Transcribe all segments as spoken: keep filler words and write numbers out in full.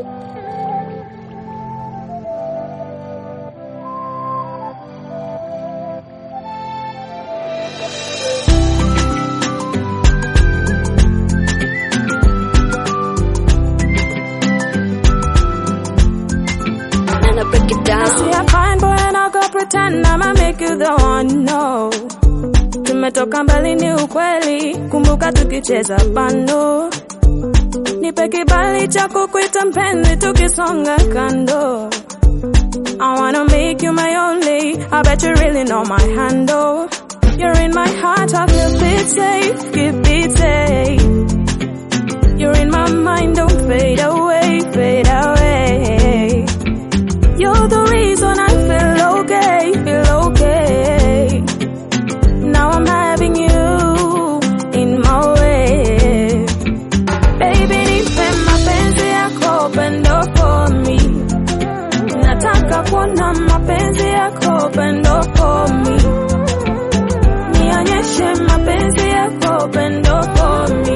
Pretend I'ma make you the one, no. Tumetoka mbali ni ukweli, kumbuka tukicheza bando. Nipe kibali cha kukuita mpenzi tukisonga kando. I wanna make you my only, I bet you really know my handle. You're in my heart, I feel it safe, keep it safe. You're in my mind, don't fade away, fade away. You're the reason I feel okay, feel okay. Now I'm having you in my way. Baby, nipe mapenzi yako, pendo for me. Nataka kuona mapenzi yako, pendo for me. Nionyeshe mapenzi yako, pendo for me.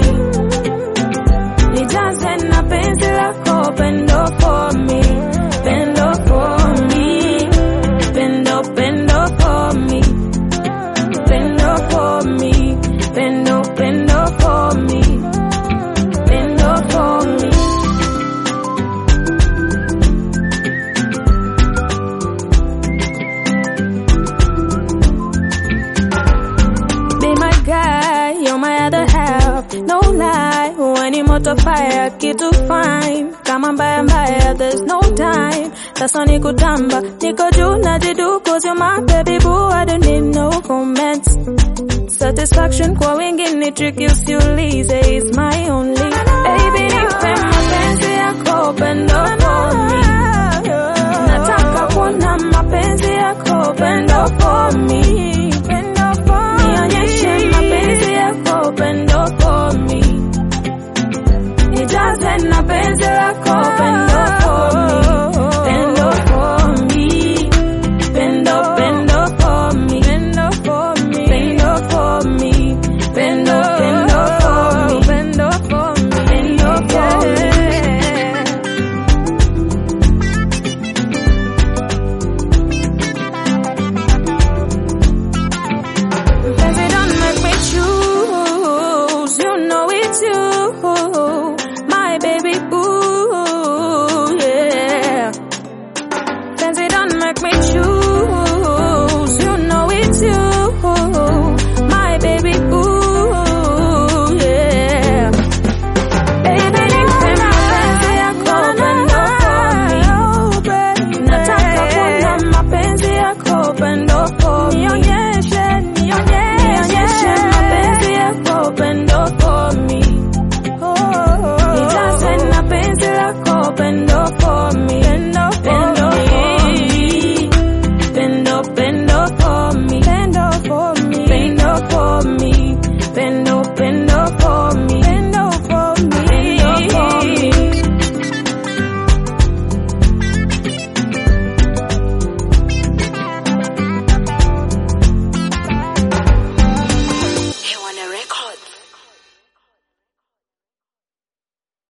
Nijaze na penzi lako, pendo for me. Pendo for me. Pendo, pendo for me. Pendo for me. Pendo, pendo for me. Pendo for me. Be my guy, you're my other half. No lie, when you motor fire, kitu fine. Kama mbaya mbaya, there's no time. Sasa niko tamba, niko juu na jidu, cause you're my baby boo, I don't need no comments. Satisfaction kwa wengine trick you usiulize, is my only. Baby, nipe mapenzi yako, pendo for me. Nataka kuona mapenzi yako, pendo for me. Nionyeshe mapenzi yako, pendo for me. Nijaze na penzi